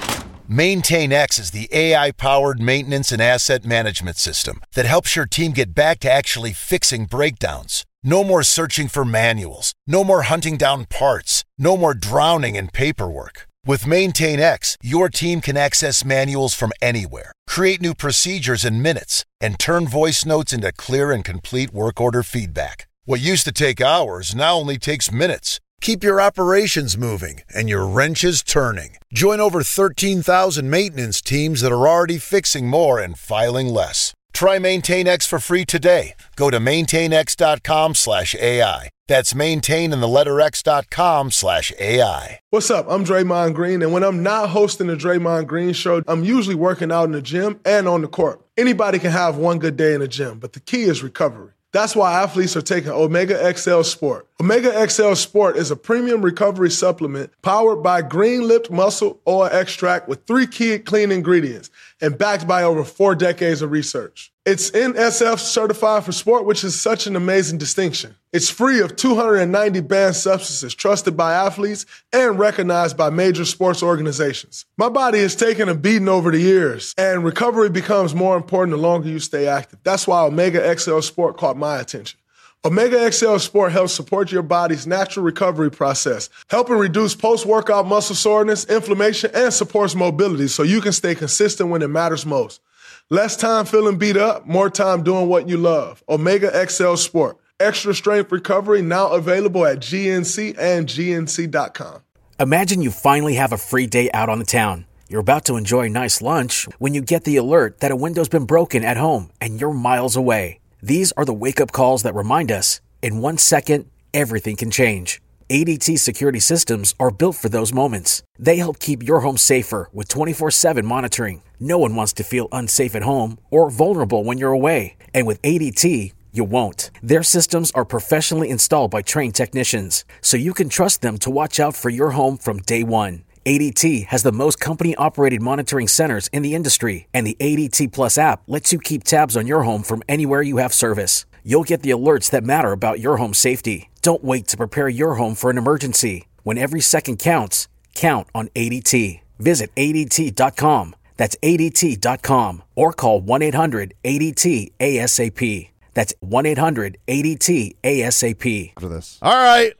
MaintainX is the A I-powered maintenance and asset management system that helps your team get back to actually fixing breakdowns. No more searching for manuals. No more hunting down parts. No more drowning in paperwork. With MaintainX, your team can access manuals from anywhere, create new procedures in minutes, and turn voice notes into clear and complete work order feedback. What used to take hours now only takes minutes. Keep your operations moving and your wrenches turning. Join over thirteen thousand maintenance teams that are already fixing more and filing less. Try MaintainX for free today. Go to maintainx.com slash AI. That's maintain in the letter x.com slash AI. What's up? I'm Draymond Green, and when I'm not hosting the Draymond Green Show, I'm usually working out in the gym and on the court. Anybody can have one good day in the gym, but the key is recovery. That's why athletes are taking Omega X L Sport. Omega X L Sport is a premium recovery supplement powered by green-lipped muscle oil extract with three key clean ingredients and backed by over four decades of research. It's N S F certified for sport, which is such an amazing distinction. It's free of two hundred ninety banned substances trusted by athletes and recognized by major sports organizations. My body has taken a beating over the years, and recovery becomes more important the longer you stay active. That's why Omega X L Sport caught my attention. Omega X L Sport helps support your body's natural recovery process, helping reduce post-workout muscle soreness, inflammation, and supports mobility so you can stay consistent when it matters most. Less time feeling beat up, more time doing what you love. Omega X L Sport. Extra strength recovery now available at G N C and G N C dot com. Imagine you finally have a free day out on the town. You're about to enjoy a nice lunch when you get the alert that a window's been broken at home and you're miles away. These are the wake-up calls that remind us, in one second, everything can change. A D T security systems are built for those moments. They help keep your home safer with twenty-four seven monitoring. No one wants to feel unsafe at home or vulnerable when you're away. And with A D T, you won't. Their systems are professionally installed by trained technicians, so you can trust them to watch out for your home from day one. A D T has the most company-operated monitoring centers in the industry, and the A D T Plus app lets you keep tabs on your home from anywhere you have service. You'll get the alerts that matter about your home safety. Don't wait to prepare your home for an emergency. When every second counts, count on A D T. Visit A D T dot com. That's A D T dot com. Or call one eight hundred A D T A S A P. That's one eight hundred A D T A S A P. After this. All right.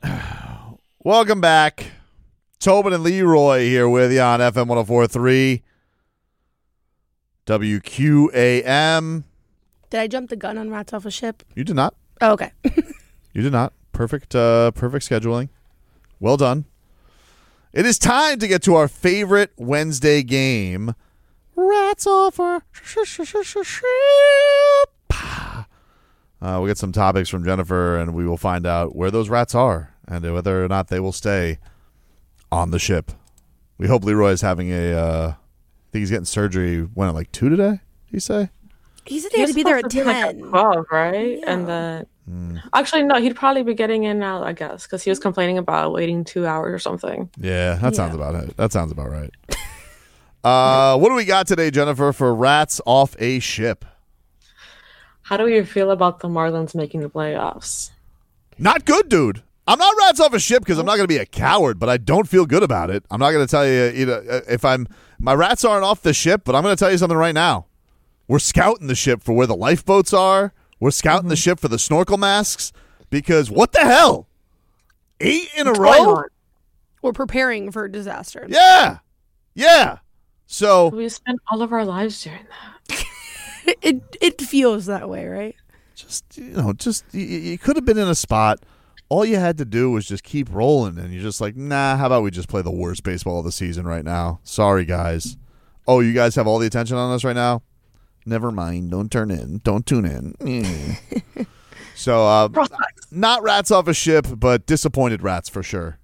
Welcome back. Tobin and Leroy here with you on F M one oh four point three. W Q A M. Did I jump the gun on Rats Off a Ship? You did not. Oh, okay. You did not. Perfect, uh, perfect scheduling. Well done. It is time to get to our favorite Wednesday game. Rats Off a Ship. Uh, we'll get some topics from Jennifer, and we will find out where those rats are and whether or not they will stay on the ship. We hope Leroy is having a, uh, I think he's getting surgery, when, at like two today, did he say? He said he had to be there at ten. Like twelve, right? Yeah. And then, mm. actually, no, he'd probably be getting in now, I guess, because he was complaining about waiting two hours or something. Yeah, that sounds yeah. about it. That sounds about right. uh, what do we got today, Jennifer, for Rats Off a Ship? How do you feel about the Marlins making the playoffs? Not good, dude. I'm not Rats Off a Ship because I'm not going to be a coward, but I don't feel good about it. I'm not going to tell you, you know, if I'm my rats aren't off the ship, but I'm going to tell you something right now. We're scouting the ship for where the lifeboats are. We're scouting mm-hmm. the ship for the snorkel masks because what the hell? Eight in What's a row? We're preparing for disaster. Yeah. Yeah. So we spent all of our lives doing that. it it feels that way, right? Just, you know, just you, you could have been in a spot. All you had to do was just keep rolling, and you're just like, nah, how about we just play the worst baseball of the season right now? Sorry, guys. Oh, you guys have all the attention on us right now? Never mind. Don't turn in. Don't tune in. Mm. So, uh, not Rats Off a Ship, but disappointed rats for sure.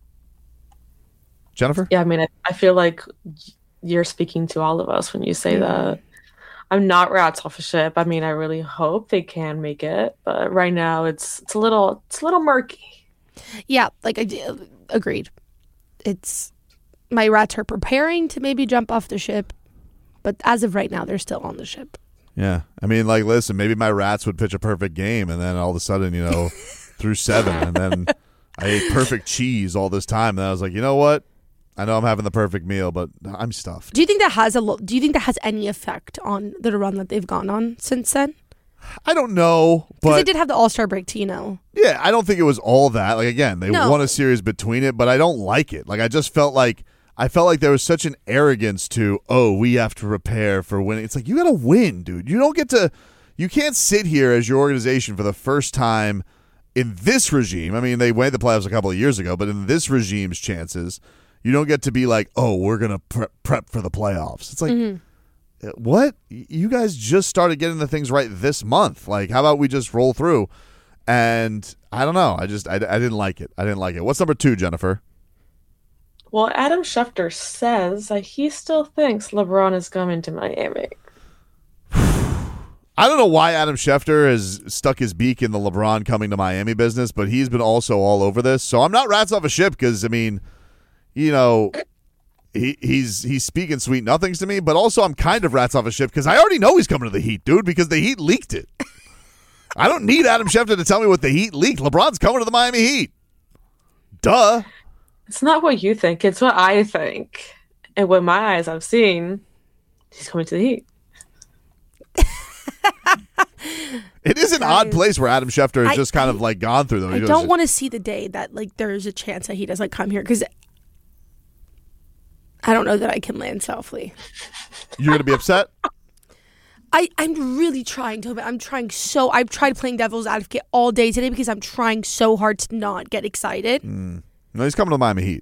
Jennifer? Yeah, I mean, I, I feel like you're speaking to all of us when you say that. I'm not Rats Off a Ship. I mean, I really hope they can make it, but right now it's it's a little it's a little murky. Yeah, like I agreed. It's my rats are preparing to maybe jump off the ship, But as of right now, they're still on the ship. Yeah. I mean, like, listen, maybe my Rats would pitch a perfect game, and then all of a sudden, you know, through seven, and then I ate perfect cheese all this time, and I was like, you know what? I know I'm having the perfect meal, but I'm stuffed. Do you think that has a lo- Do you think that has any effect on the run that they've gone on since then? I don't know, but they did have the All-Star break too, you know. Yeah, I don't think it was all that. Like, again, they No. won a series between it, but I don't like it. Like, I just felt like I felt like there was such an arrogance to, oh, we have to prepare for winning. It's like, you got to win, dude. You don't get to, you can't sit here as your organization for the first time in this regime. I mean, they made the playoffs a couple of years ago, but in this regime's chances, you don't get to be like, oh, we're going to prep, prep for the playoffs. It's like, mm-hmm. what? You guys just started getting the things right this month. Like, how about we just roll through? And I don't know. I just, I, I didn't like it. I didn't like it. What's number two, Jennifer? Well, Adam Schefter says that he still thinks LeBron is coming to Miami. I don't know why Adam Schefter has stuck his beak in the LeBron coming to Miami business, but he's been also all over this. So I'm not rats off a ship because, I mean, you know, he, he's he's speaking sweet nothings to me, but also I'm kind of rats off a ship because I already know he's coming to the Heat, dude, because the Heat leaked it. I don't need Adam Schefter to tell me what the Heat leaked. LeBron's coming to the Miami Heat. Duh. It's not what you think. It's what I think. And with my eyes I've seen, he's coming to the Heat. It is an That odd is- place where Adam Schefter has I- just kind of like gone through them. I don't want to see the day that like there's a chance that he doesn't come here because I don't know that I can land softly. You're going to be upset? I, I'm really trying to. I'm trying so. I've tried playing devil's advocate all day today because I'm trying so hard to not get excited. Mm. No, he's coming to the Miami Heat.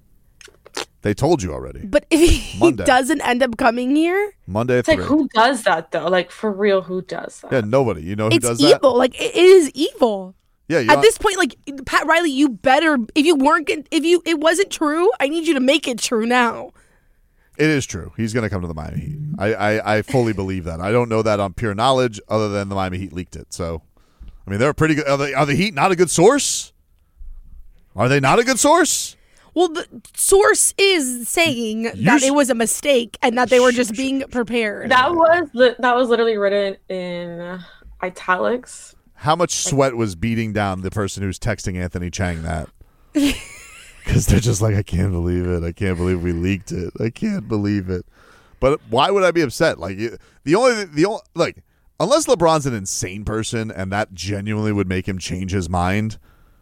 They told you already. But if he Monday. doesn't end up coming here, Monday at It's like, three. who does that, though? Like, for real, who does that? Yeah, nobody. You know who it's does evil. that? Like it is evil. Yeah, you At know- this point, like Pat Riley, you better. If you weren't, gon- if you it wasn't true, I need you to make it true now. It is true. He's going to come to the Miami Heat. I, I, I fully believe that. I don't know that on pure knowledge other than the Miami Heat leaked it. So, I mean, they're a pretty good. Are, they, are the Heat not a good source? Are they not a good source? Well, the source is saying that sh- it was a mistake and that they were just being prepared. That was li- that was literally written in italics. How much sweat was beating down the person who's texting Anthony Chang that? Because they're just like, I can't believe it. I can't believe we leaked it. I can't believe it. But why would I be upset? Like it- the only the only like unless LeBron's an insane person and that genuinely would make him change his mind.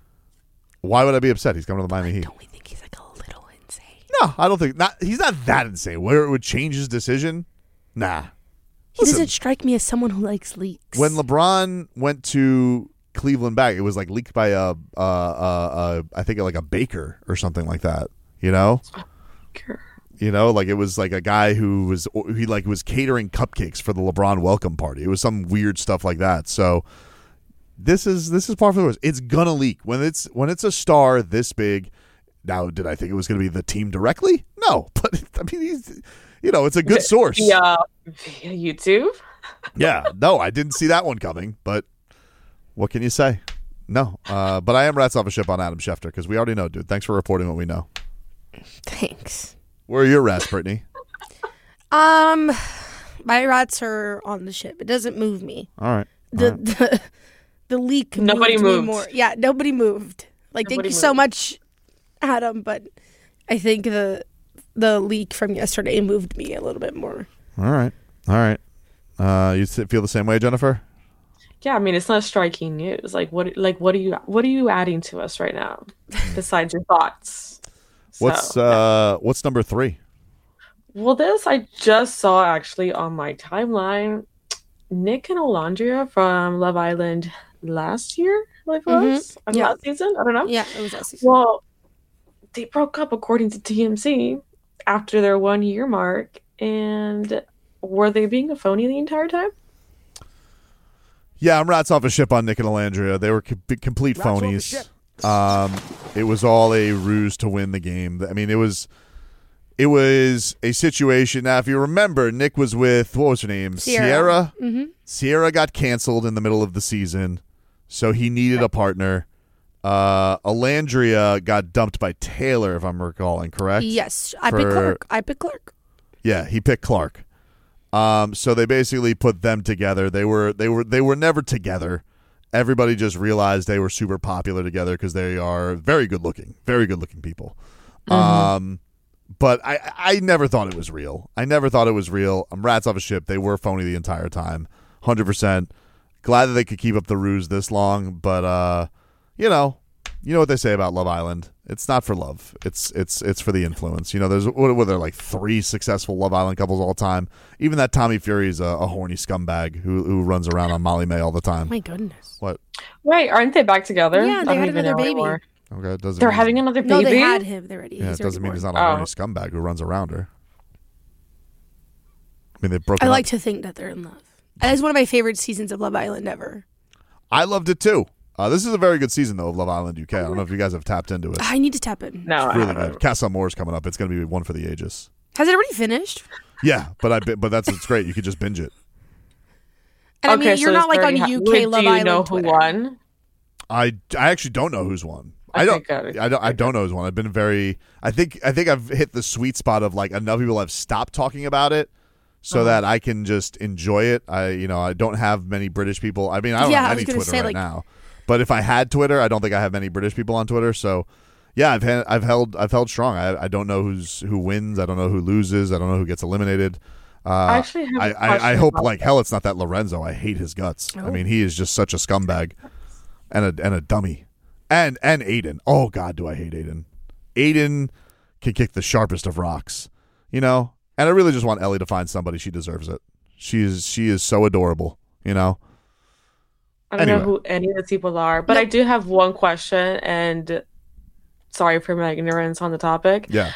Why would I be upset? He's coming to the Miami Heat. Don't we think he's like a little insane? No, I don't think not. He's not that insane. Where it would change his decision? Nah. He Listen, doesn't strike me as someone who likes leaks. when LeBron went to Cleveland back, it was like leaked by a, uh, uh, uh, I think like a baker or something like that. You know, you know, like it was like a guy who was he like was catering cupcakes for the LeBron welcome party. It was some weird stuff like that. So this is this is par for the course. It's gonna leak when it's when it's a star this big. Now, did I think it was going to be the team directly? No, but I mean, he's, you know, it's a good source. Via, via YouTube. Yeah, no, I didn't see that one coming, but what can you say? No, uh, but I am rats off a ship on Adam Schefter because we already know, dude. Thanks for reporting what we know. Thanks. Where are your rats, Brittany? Um, my rats are on the ship. It doesn't move me. All right. The all right. the, the leak. Nobody moved. me moved. more. Yeah, nobody moved. Like, Nobody thank you so moved. much, Adam. But I think the the leak from yesterday moved me a little bit more. All right. All right. Uh, you s- feel the same way, Jennifer? Yeah, I mean, it's not striking news. Like, what? Like, what are you? What are you adding to us right now, besides your thoughts? What's So, uh, what's number three? Well, this I just saw actually on my timeline. Nick and Olandria from Love Island last year, I believe it was, or Yeah. last season. I don't know. Yeah, it was that season. Well, they broke up according to T M Z after their one year mark, and were they being a phony the entire time? Yeah, I'm rats off a ship on Nick and Alandria. They were co- complete Rats off a phonies. ship. Um, it was all a ruse to win the game. I mean, it was it was a situation. Now, if you remember, Nick was with, what was her name? Sierra. Sierra. Mm-hmm. Sierra got canceled in the middle of the season, so he needed a partner. Uh, Alandria got dumped by Taylor, if I'm recalling correct. Yes, I picked For- Clark. I picked Clark. Yeah, he picked Clark. Um, so they basically put them together. They were they were they were never together. Everybody just realized they were super popular together because they are very good looking, very good looking people. Mm-hmm. Um, but I I never thought it was real. I never thought it was real. I'm rats off a ship. They were phony the entire time, one hundred percent. Glad that they could keep up the ruse this long, but uh, you know, you know what they say about Love Island. It's not for love. It's it's it's for the influence. You know, there's what were there like three successful Love Island couples all time. Even that Tommy Fury's a, a horny scumbag who who runs around on Molly May all the time. Oh my goodness. What? Wait, aren't they back together? Yeah, they had another baby. Okay, it doesn't. They're mean having another baby. No, they had him. They're already. Yeah, he's it doesn't already mean he's born. not a Oh. horny scumbag who runs around her. I mean, they've broken I like up. to think that they're in love. That is one of my favorite seasons of Love Island ever. I loved it too. Uh, this is a very good season though of Love Island U K. I don't know if you guys have tapped into it. I need to tap in. No, It's I really haven't. good. Casa Moore's coming up. It's going to be one for the ages. Has it already finished? Yeah, but I bi- but that's it's great. You could just binge it. And Okay, I mean, you're so not it's like on already ha- U Wait, K Love do you Island know Twitter. who won? I, I actually don't know who's won. I, I don't think I- I don't I don't know who's won. I've been very I think I think I've hit the sweet spot of like enough people have stopped talking about it so Uh-huh. that I can just enjoy it. I you know I don't have many British people. I mean I don't Yeah, have I any was gonna Twitter say, right like- now. But if I had Twitter, I don't think I have many British people on Twitter. So yeah, I've had, I've held I've held strong. I I don't know who's who wins. I don't know who loses. I don't know who gets eliminated. Uh, I actually have a I, I, I question hope about like hell it's not that Lorenzo. I hate his guts. I Oh. mean he is just such a scumbag and a and a dummy. And and Aiden. Oh God, do I hate Aiden. Aiden can kick the sharpest of rocks. You know? And I really just want Ellie to find somebody. She deserves it. She is she is so adorable, you know? I don't Anyway. know who any of the people are, but I do have one question, and sorry for my ignorance on the topic. Yeah.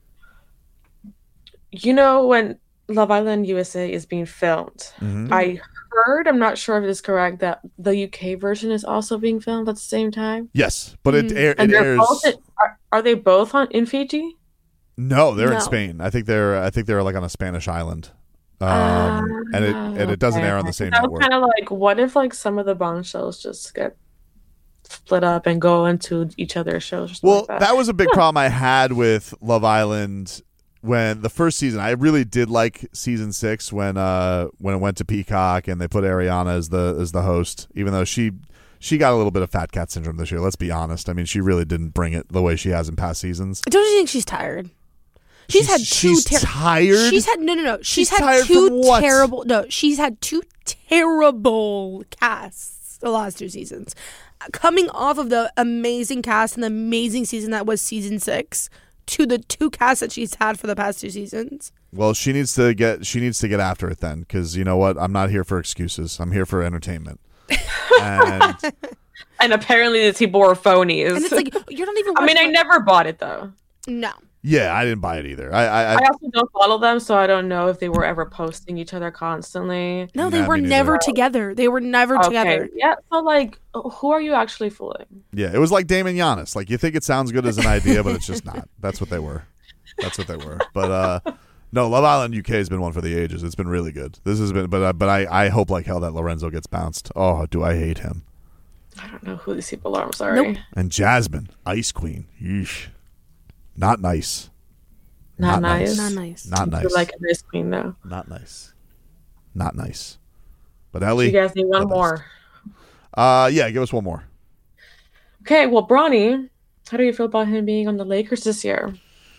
You know, when Love Island U S A is being filmed, Mhm. I heard, I'm not sure if it is correct, that the U K version is also being filmed at the same time. Yes. But it, air, And it they're airs both in, are, are they both on in Fiji? No, they're in No. Spain. I think they're I think they're like on a Spanish island. Um, and it and it doesn't Okay. air on the same I was network. kind of like, what if like some of the Bond shows just get split up and go into each other's shows? Or something Well, like that. that was a big problem I had with Love Island when the first season. I really did like season six when uh when it went to Peacock and they put Ariana as the as the host, even though she she got a little bit of fat cat syndrome this year. Let's be honest. I mean, she really didn't bring it the way she has in past seasons. Don't you think she's tired? She's, had two. she's ter- tired. She's had no, no, no. She's, She's had tired two from what? terrible. No, she's had two terrible casts the last two seasons. Coming off of the amazing cast and the amazing season that was season six to the two casts that she's had for the past two seasons. Well, she needs to get she needs to get after it then, because you know what? I'm not here for excuses. I'm here for entertainment. And And apparently the people were phonies. And it's like you're not even. I mean, I watching- never bought it though. No. yeah, I didn't buy it either. I I, I, I also don't follow them, so I don't know if they were ever posting each other constantly. No, they Nah, were me neither. never together. They were never Okay, together. yeah. So like, who are you actually fooling? yeah, it was like Damon Giannis. Like you think it sounds good as an idea, but it's just not. That's what they were. That's what they were. But uh, no, Love Island U K has been one for the ages. It's been really good. This has been, but uh, but I I hope like hell that Lorenzo gets bounced. Oh, do I hate him? I don't know who these people are. I'm sorry. Nope. And Jasmine, Ice Queen. Yeesh. Not nice. Not, nice. Not nice. Not I nice. feel like a nice queen though. Not nice. Not nice. But You Ellie, guys need one the best. more. Uh, yeah, give us one more. Okay, well, Bronny, how do you feel about him being on the Lakers this year?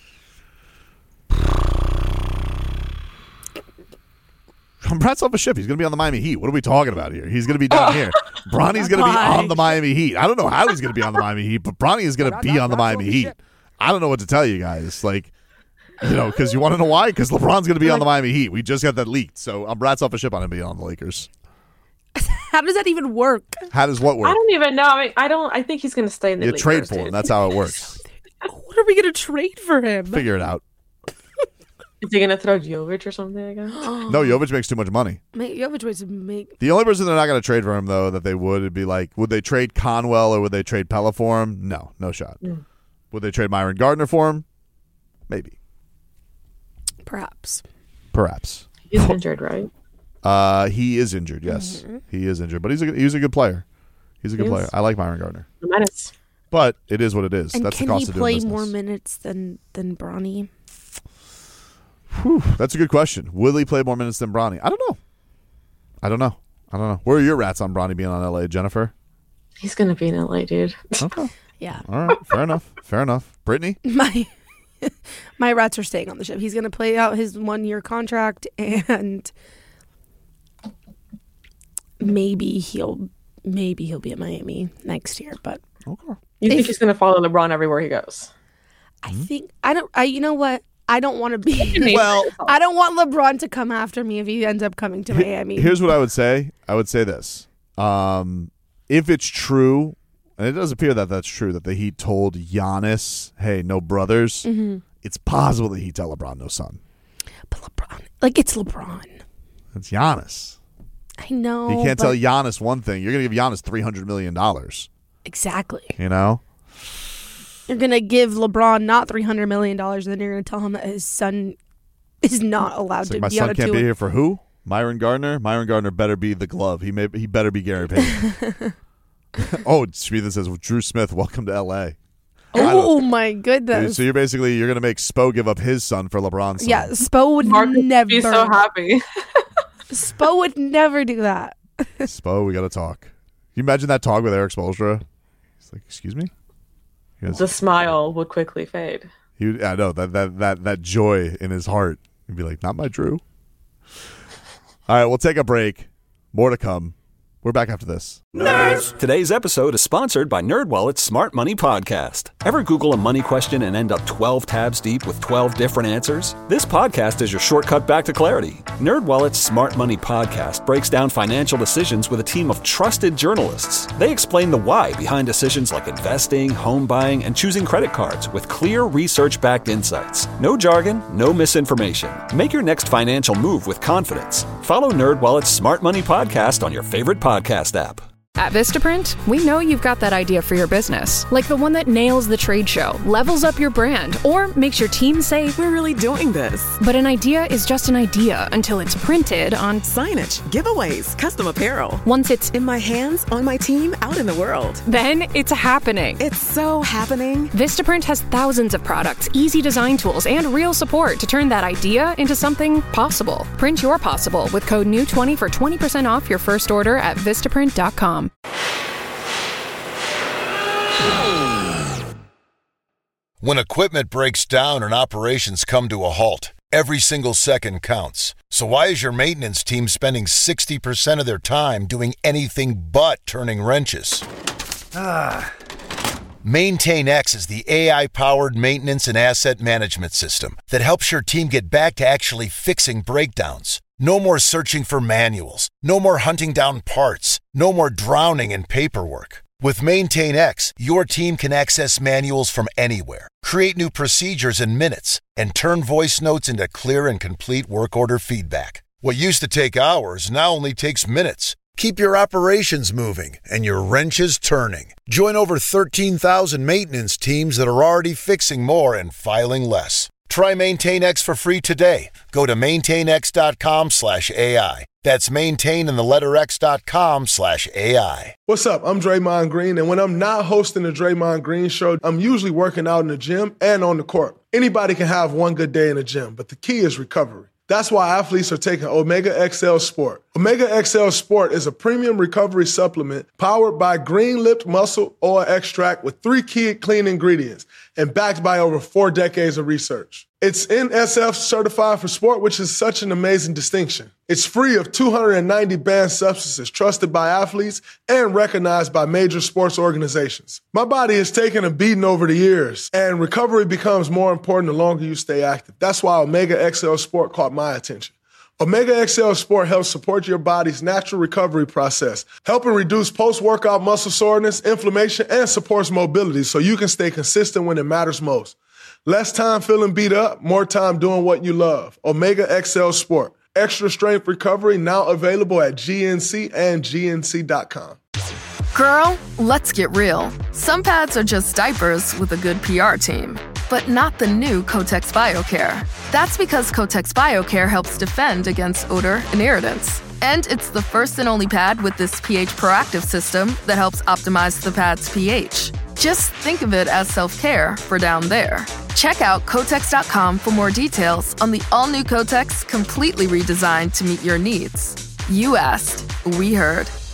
Brad's off a ship. He's going to be on the Miami Heat. What are we talking about here? He's going to be down here. Bronny's going to be on the Miami Heat. I don't know how he's going to be on the Miami Heat, but Bronny is going to be on the Miami Heat. I don't know what to tell you guys. Like, you know, because you want to know why? Because LeBron's going to be on the Miami Heat. We just got that leaked. So I'm Brad's off a ship on him being on the Lakers. How does that even work? How does what work? I don't even know. I mean, I don't. I think he's going to stay in the You Lakers, trade for dude. him. That's how it works. What are we gonna trade for him? Figure it out. Is he going to throw Jovic or something? I guess. No, Jovic makes too much money. Make Jovic was make. The only person they're not going to trade for him, though, that they would, would be like, would they trade Conwell or would they trade Pella for him? No, no shot. Mm. Would they trade Myron Gardner for him? Maybe. Perhaps. Perhaps. He's injured, right? Uh, he is injured, yes. Mm-hmm. He is injured, but he's a, he's a good player. He's a good He player. is. I like Myron Gardner. A menace. But it is what it is. And That's can the cost he of doing play business. more minutes than than Bronny? Whew, that's a good question. Will he play more minutes than Bronny? I don't know. I don't know. I don't know. Where are your rats on Bronny being on L A, Jennifer? He's going to be in L A, dude. Okay. Yeah. All right. Fair enough. Fair enough. Brittany? My my rats are staying on the ship. He's going to play out his one-year contract, and maybe he'll maybe he'll be at Miami next year. But okay. You think he's going to follow LeBron everywhere he goes? I think I don't. I you know what? I don't want to be. Well, I don't want LeBron to come after me if he ends up coming to Miami. Here's what I would say. I would say this. Um, if it's true, and it does appear that that's true, that the Heat told Giannis, hey, no brothers, mm-hmm. it's possible that Heat tell LeBron no son. But LeBron, like, it's LeBron. It's Giannis. I know. You can't tell Giannis one thing. You're going to give Giannis three hundred million dollars. Exactly. You know? You're going to give LeBron not three hundred million dollars, and then you're going to tell him that his son is not allowed it's to like be my on son a can't two- be here for who? Myron Gardner? Myron Gardner better be the glove. He may he better be Gary Payton. Oh, Shmita says, well, Drew Smith, welcome to L A. Oh, my goodness. So you're basically, you're going to make Spo give up his son for LeBron's son. Yeah, Spo would Mark never. would be so happy. Spo would never do that. Spo, we got to talk. Can you imagine that talk with Eric Spoelstra? He's like, excuse me? He goes, the smile would quickly fade. He, I know, that, that, that, that joy in his heart. He'd be like, not my Drew. All right, we'll take a break. More to come. We're back after this. Nerds! Today's episode is sponsored by NerdWallet's Smart Money Podcast. Ever Google a money question and end up twelve tabs deep with twelve different answers? This podcast is your shortcut back to clarity. NerdWallet's Smart Money Podcast breaks down financial decisions with a team of trusted journalists. They explain the why behind decisions like investing, home buying, and choosing credit cards with clear research-backed insights. No jargon, no misinformation. Make your next financial move with confidence. Follow NerdWallet's Smart Money Podcast on your favorite podcast app. At Vistaprint, we know you've got that idea for your business, like the one that nails the trade show, levels up your brand, or makes your team say, we're really doing this. But an idea is just an idea until it's printed on signage, giveaways, custom apparel. Once it's in my hands, on my team, out in the world. Then it's happening. It's so happening. Vistaprint has thousands of products, easy design tools, and real support to turn that idea into something possible. Print your possible with code new twenty for twenty percent off your first order at vistaprint dot com. When equipment breaks down and operations come to a halt, every single second counts. So why is your maintenance team spending sixty percent of their time doing anything but turning wrenches? Ah. MaintainX is the A I-powered maintenance and asset management system that helps your team get back to actually fixing breakdowns. No more searching for manuals. No more hunting down parts. No more drowning in paperwork. With MaintainX, your team can access manuals from anywhere, create new procedures in minutes, and turn voice notes into clear and complete work order feedback. What used to take hours now only takes minutes. Keep your operations moving and your wrenches turning. Join over thirteen thousand maintenance teams that are already fixing more and filing less. Try MaintainX for free today. Go to maintainx.com slash AI. That's maintain in the letter X dot com slash AI. What's up? I'm Draymond Green, and when I'm not hosting the Draymond Green Show, I'm usually working out in the gym and on the court. Anybody can have one good day in the gym, but the key is recovery. That's why athletes are taking Omega X L Sport. Omega X L Sport is a premium recovery supplement powered by green-lipped muscle oil extract with three key clean ingredients and backed by over four decades of research. It's N S F certified for sport, which is such an amazing distinction. It's free of two hundred ninety banned substances trusted by athletes and recognized by major sports organizations. My body has taken a beating over the years, and recovery becomes more important the longer you stay active. That's why Omega X L Sport caught my attention. Omega X L Sport helps support your body's natural recovery process, helping reduce post-workout muscle soreness, inflammation, and supports mobility so you can stay consistent when it matters most. Less time feeling beat up, more time doing what you love. Omega X L Sport. Extra strength recovery now available at G N C and G N C dot com. Girl, let's get real. Some pads are just diapers with a good P R team. But not the new Kotex BioCare. That's because Kotex BioCare helps defend against odor and irritants. And it's the first and only pad with this pH proactive system that helps optimize the pad's pH. Just think of it as self-care for down there. Check out Kotex dot com for more details on the all-new Kotex, completely redesigned to meet your needs. You asked, we heard.